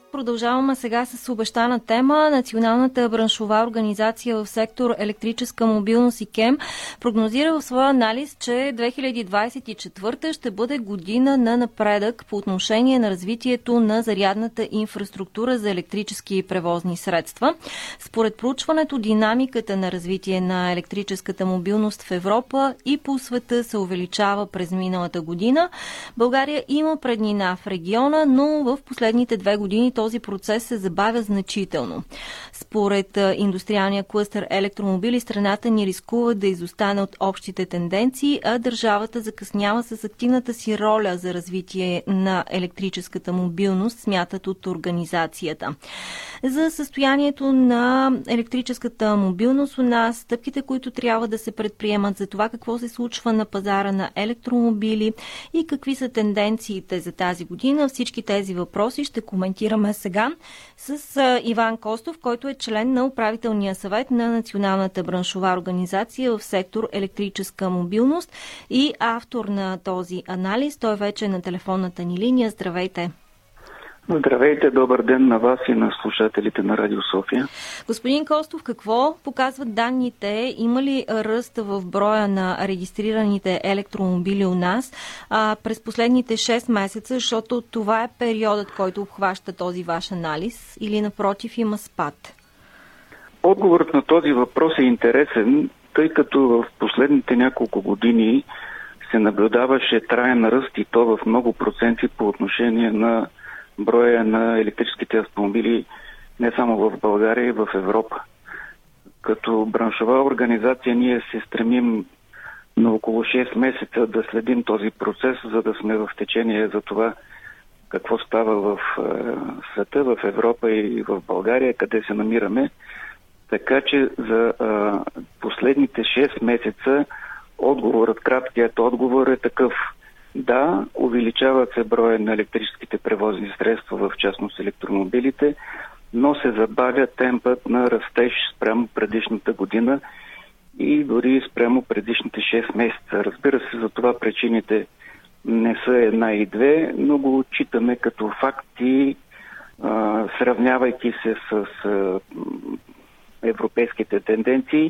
Продължаваме сега с обещана тема. Националната браншова организация в сектор електрическа мобилност ИКЕМ прогнозира в своя анализ, че 2024 ще бъде година на напредък по отношение на развитието на зарядната инфраструктура за електрически превозни средства. Според проучването, динамиката на развитие на електрическата мобилност в Европа и по света се увеличава през миналата година. България има преднина в региона, но в последните 2 години този процес се забавя значително. Според индустриалния клъстър електромобили, страната ни рискува да изостане от общите тенденции, а държавата закъснява с активната си роля за развитие на електрическата мобилност, смятат от организацията. За състоянието на електрическата мобилност у нас, стъпките, които трябва да се предприемат, за това какво се случва на пазара на електромобили и какви са тенденциите за тази година, всички тези въпроси ще коментираме сега с Иван Костов, който е член на управителния съвет на Националната браншова организация в сектор електрическа мобилност и автор на този анализ. Той вече е на телефонната ни линия. Здравейте! Здравейте, добър ден на вас и на слушателите на Радио София. Господин Костов, какво показват данните? Има ли ръст в броя на регистрираните електромобили у нас през последните 6 месеца, защото това е периодът, който обхваща този ваш анализ, или напротив има спад? Отговорът на този въпрос е интересен, тъй като в последните няколко години се наблюдаваше траен ръст и то в много проценти по отношение на броя на електрическите автомобили не само в България, и в Европа. Като браншова организация ние се стремим на около 6 месеца да следим този процес, за да сме в течение за това какво става в света, в Европа и в България, къде се намираме. Така че за последните 6 месеца краткият отговор е такъв. Да, увеличават се броя на електрическите превозни средства, в частност електромобилите, но се забавя темпът на растеж спрямо предишната година и дори спрямо предишните 6 месеца. Разбира се, за това причините не са 1 и 2, но го отчитаме като факти, сравнявайки се с европейските тенденции,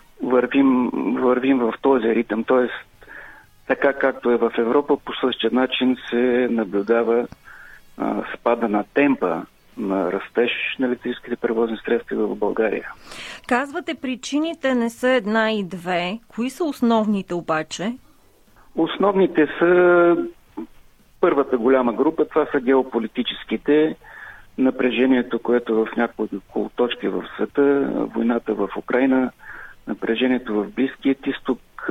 вървим в този ритъм, т.е. така както е в Европа, по същия начин се наблюдава спада на темпа на растеж на електрическите превозни средства в България. Казвате, причините не са 1 и 2. Кои са основните обаче? Основните са първата голяма група, това са геополитическите, напрежението, което в няколко точки в света, войната в Украйна, напрежението в Близкият изток,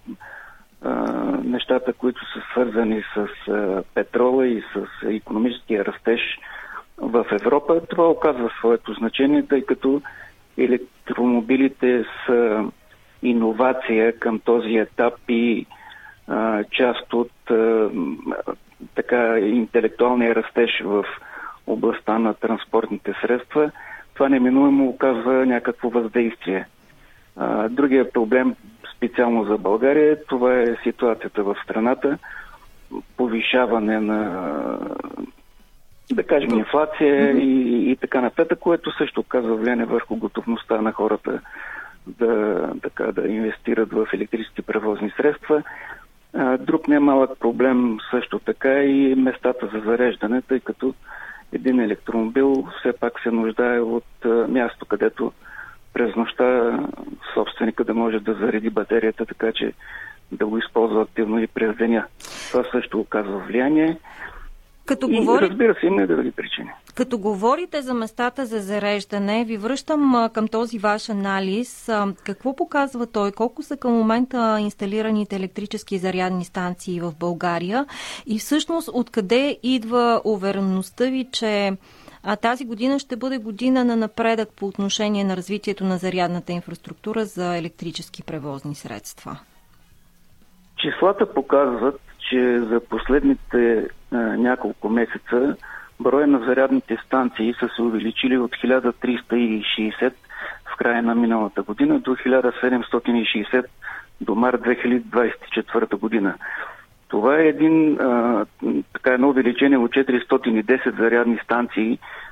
нещата, които са свързани с петрола и с икономическия растеж в Европа. Това оказва своето значение, тъй като електромобилите са иновация към този етап и част от интелектуалния растеж в областта на транспортните средства. Това неминуемо оказва някакво въздействие. Другия проблем специално за България, това е ситуацията в страната, повишаване на, да кажем, инфлация и така нататък, което също оказва влияние върху готовността на хората да инвестират в електрически превозни средства. Друг немалък проблем също така и местата за зареждане, тъй като един електромобил все пак се нуждае от място, където през нощта собственика да може да зареди батерията, така че да го използва активно и през деня. Това също оказва влияние. Разбира се, има и други причини. Като говорите за местата за зареждане, ви връщам към този ваш анализ. Какво показва той? Колко са към момента инсталираните електрически зарядни станции в България? И всъщност откъде идва увереността ви, че тази година ще бъде година на напредък по отношение на развитието на зарядната инфраструктура за електрически превозни средства? Числата показват, че за последните няколко месеца броя на зарядните станции са се увеличили от 1360 в края на миналата година до 1760 до март 2024 година. Това е едно увеличение от 410 зарядни станции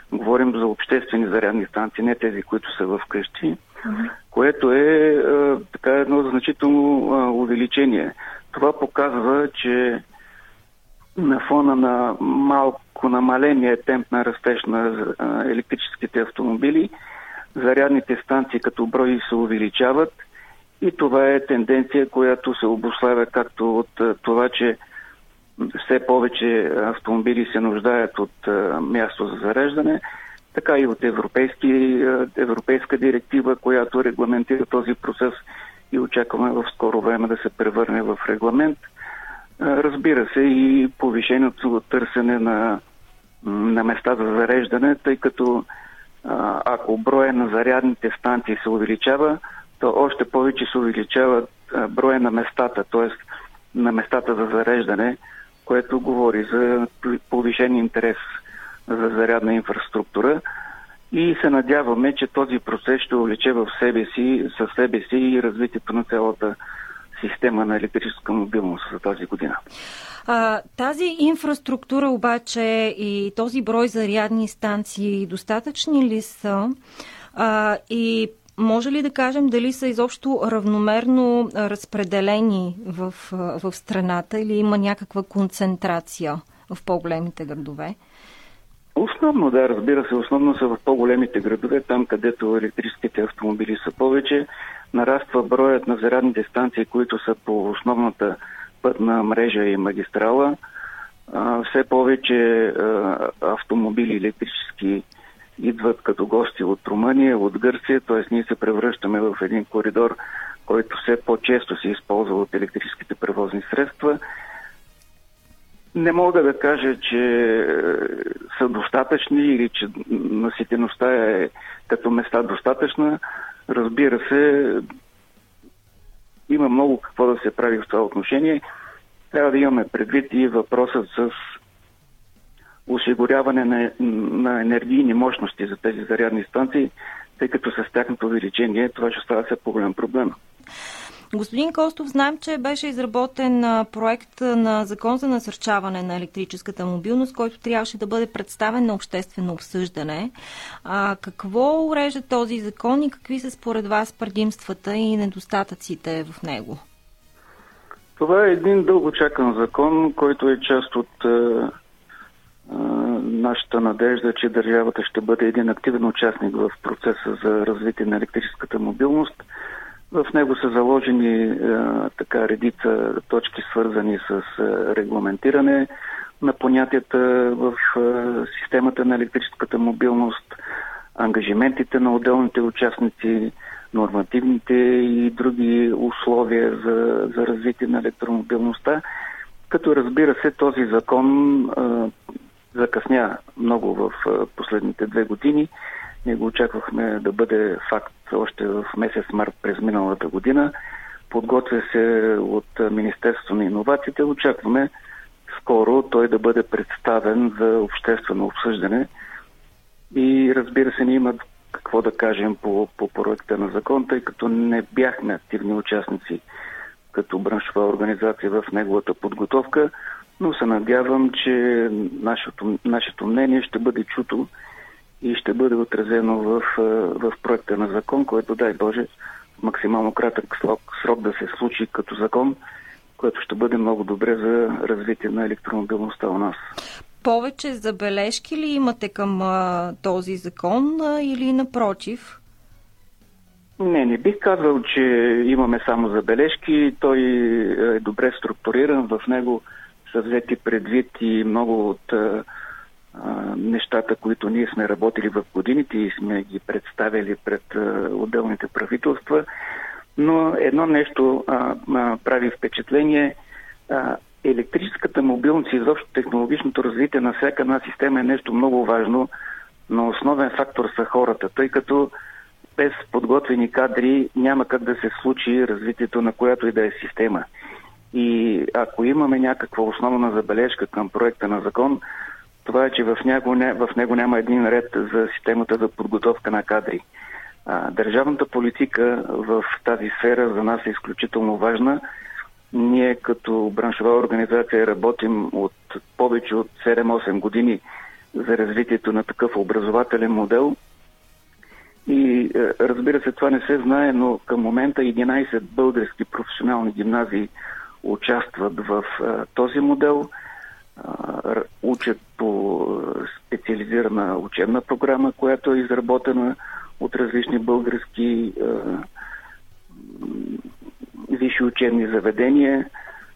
Говорим за обществени зарядни станции, не тези, които са в къщи, което е така едно значително увеличение. Това показва, че на фона на малко намаления темп на растеж на електрическите автомобили, зарядните станции като брой се увеличават и това е тенденция, която се обуславя както от това, че все повече автомобили се нуждаят от място за зареждане, така и от европейска директива, която регламентира този процес и очакваме в скоро време да се превърне в регламент. Разбира се, и повишеното търсене на места за зареждане, тъй като ако броя на зарядните станции се увеличава, то още повече се увеличава броя на местата, т.е. на местата за зареждане, което говори за повишен интерес за зарядна инфраструктура и се надяваме, че този процес ще увлече със себе си и развитието на цялата система на електрическа мобилност за тази година. Тази инфраструктура обаче и този брой зарядни станции достатъчни ли са? И може ли да кажем дали са изобщо равномерно разпределени в страната или има някаква концентрация в по-големите градове? Основно, да, разбира се, основно са в по-големите градове, там където електрическите автомобили са повече. Нараства броят на зарядните станции, които са по основната пътна мрежа и магистрала. Все повече автомобили електрически идват като гости от Румъния, от Гърция, т.е. ние се превръщаме в един коридор, който все по-често се използва от електрическите превозни средства. Не мога да кажа, че са достатъчни или че наситеността е като места достатъчна. Разбира се, има много какво да се прави в това отношение. Трябва да имаме предвид и въпросът с осигуряване на енергийни мощности за тези зарядни станции, тъй като с тяхното увеличение това ще става все по-голям проблем. Господин Костов, знаем, че беше изработен проект на закон за насърчаване на електрическата мобилност, който трябваше да бъде представен на обществено обсъждане. Какво урежда този закон и какви са според вас предимствата и недостатъците в него? Това е един дълго чакан закон, който е част от нашата надежда, че държавата ще бъде един активен участник в процеса за развитие на електрическата мобилност. В него са заложени редица точки, свързани с регламентиране на понятията в системата на електрическата мобилност, ангажиментите на отделните участници, нормативните и други условия за развитие на електромобилността. Като разбира се, този закон закъсня много в последните 2 години. Ние го очаквахме да бъде факт още в месец март през миналата година. Подготвя се от Министерството на иновациите. Очакваме скоро той да бъде представен за обществено обсъждане. И разбира се, ние има какво да кажем по проекта на закон, тъй като не бяхме активни участници като браншова организация в неговата подготовка, но се надявам, че нашето мнение ще бъде чуто и ще бъде отразено в проекта на закон, който, дай Боже, в максимално кратък срок да се случи като закон, което ще бъде много добре за развитие на електромобилността у нас. Повече забележки ли имате към този закон или напротив? Не бих казал, че имаме само забележки. Той е добре структуриран. В него са взети предвид и много от нещата, които ние сме работили в годините и сме ги представили пред отделните правителства. Но едно нещо прави впечатление. Електрическата мобилност и изобщо технологичното развитие на всяка една система е нещо много важно, но основен фактор са хората, тъй като без подготвени кадри няма как да се случи развитието на която и да е система. И ако имаме някаква основна забележка към проекта на закон, това е, че в него няма един ред за системата за подготовка на кадри. Държавната политика в тази сфера за нас е изключително важна. Ние като браншова организация работим от повече от 7-8 години за развитието на такъв образователен модел. И разбира се, това не се знае, но към момента 11 български професионални гимназии участват в този модел, учат по специализирана учебна програма, която е изработена от различни български висши учебни заведения.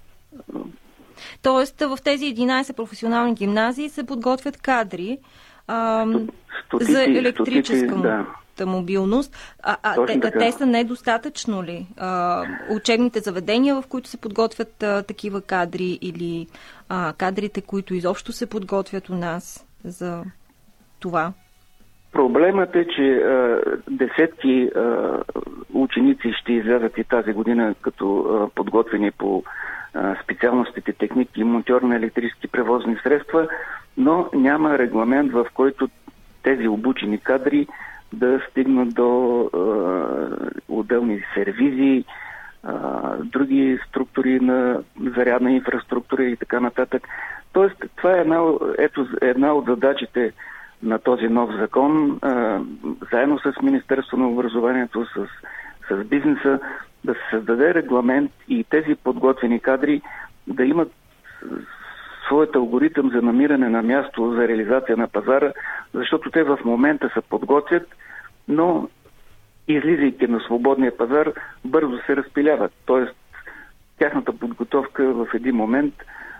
Тоест в тези 11 професионални гимназии се подготвят кадри за електрическа мобилност. Те са недостатъчно ли? Учебните заведения, в които се подготвят такива кадри, или кадрите, които изобщо се подготвят у нас за това? Проблемът е, че десетки ученици ще излязат и тази година като подготвени по специалностите техники и монтьор на електрически превозни средства, но няма регламент, в който тези обучени кадри да стигнат до отделни сервизи, други структури на зарядна инфраструктура и така нататък. Тоест, това е една от задачите на този нов закон, заедно с Министерството на образованието, с бизнеса, да се създаде регламент и тези подготвени кадри да имат своят алгоритъм за намиране на място за реализация на пазара, защото те в момента се подготвят, но излизайки на свободния пазар, бързо се разпиляват. Тоест, тяхната подготовка в един момент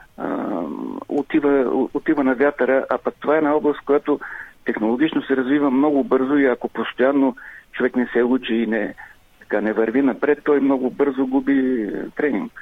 отива на вятъра, а пък това е една област, която технологично се развива много бързо и ако постоянно човек не се учи и не върви напред, той много бързо губи тренинг.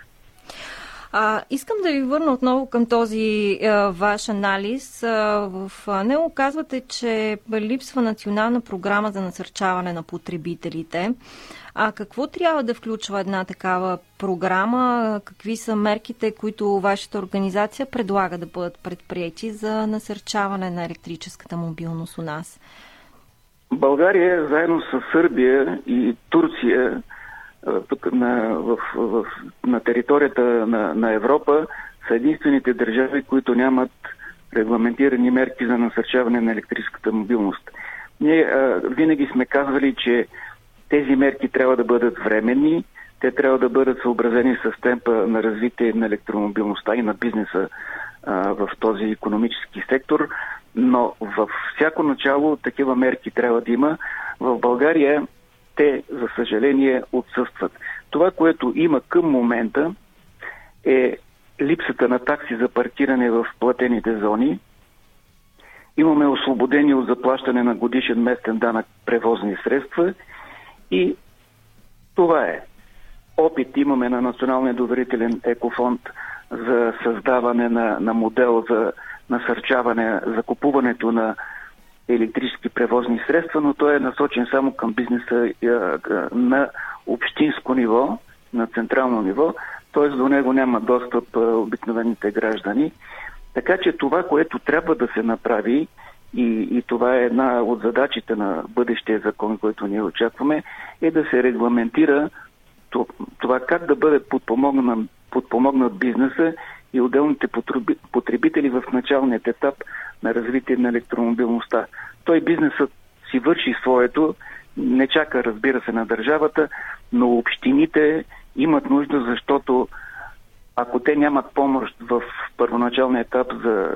Искам да ви върна отново към този ваш анализ. В него казвате, че липсва национална програма за насърчаване на потребителите. Какво трябва да включва една такава програма? Какви са мерките, които вашата организация предлага да бъдат предприети за насърчаване на електрическата мобилност у нас? България, заедно с Сърбия и Турция, тук на територията на Европа, са единствените държави, които нямат регламентирани мерки за насърчаване на електрическата мобилност. Ние винаги сме казвали, че тези мерки трябва да бъдат временни, те трябва да бъдат съобразени с темпа на развитие на електромобилността и на бизнеса в този икономически сектор, но във всяко начало такива мерки трябва да има. В България те, за съжаление, отсъстват. Това, което има към момента, е липсата на такси за паркиране в платените зони. Имаме освободени от заплащане на годишен местен данък превозни средства и това е. Опит имаме на Националния доверителен екофонд за създаване на модел за насърчаване, за купуването на електрически превозни средства, но той е насочен само към бизнеса на общинско ниво, на централно ниво, т.е. до него няма достъп обикновените граждани. Така че това, което трябва да се направи, и това е една от задачите на бъдещия закон, който ние очакваме, е да се регламентира това как да бъде подпомогнат бизнеса и отделните потребители в началният етап на развитие на електромобилността. Той бизнесът си върши своето, не чака, разбира се, на държавата, но общините имат нужда, защото ако те нямат помощ в първоначалния етап за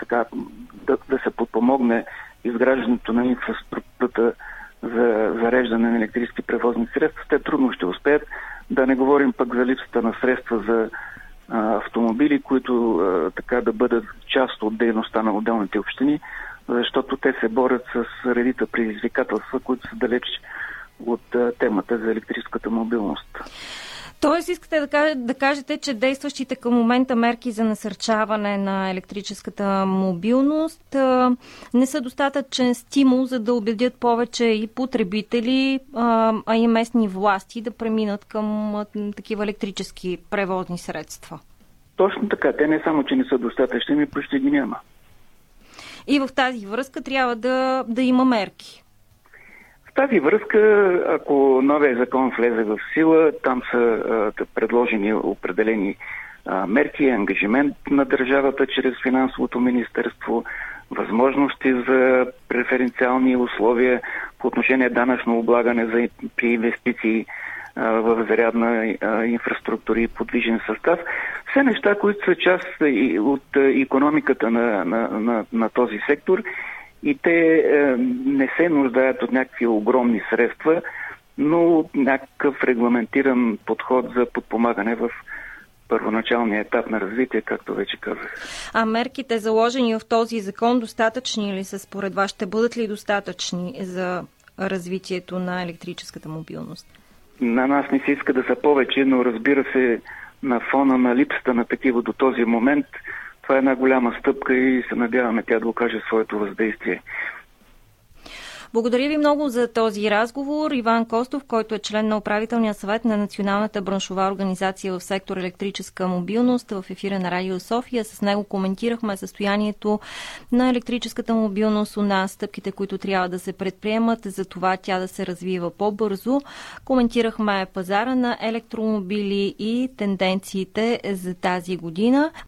да се подпомогне изграждането на инфраструктурата за зареждане на електрически превозни средства, те трудно ще успеят. Да не говорим пък за липсата на средства за автомобили, които да бъдат част от дейността на отделните общини, защото те се борят с редица предизвикателства, които са далеч от темата за електрическата мобилност. Тоест, искате да кажете, че действащите към момента мерки за насърчаване на електрическата мобилност не са достатъчен стимул, за да убедят повече и потребители, а и местни власти да преминат към такива електрически превозни средства. Точно така. Те не само, че не са достатъчни, ми почти ги няма. И в тази връзка трябва да има мерки. В тази връзка, ако новия закон влезе в сила, там са предложени определени мерки, ангажимент на държавата чрез финансовото министерство възможности за преференциални условия по отношение данъчно облагане при инвестиции в зарядна инфраструктура и подвижен състав. Все неща, които са част от икономиката на този сектор и те не се нуждаят от някакви огромни средства, но някакъв регламентиран подход за подпомагане в първоначалния етап на развитие, както вече казах. А мерките, заложени в този закон, достатъчни ли са според вас? Ще бъдат ли достатъчни за развитието на електрическата мобилност? На нас не се иска да са повече, но разбира се, на фона на липсата на такива до този момент, това е една голяма стъпка и се надяваме тя да окаже своето въздействие. Благодаря ви много за този разговор. Иван Костов, който е член на управителния съвет на Националната браншова организация в сектор електрическа мобилност, в ефира на Радио София. С него коментирахме състоянието на електрическата мобилност у нас, стъпките, които трябва да се предприемат, за това тя да се развива по-бързо. Коментирахме пазара на електромобили и тенденциите за тази година.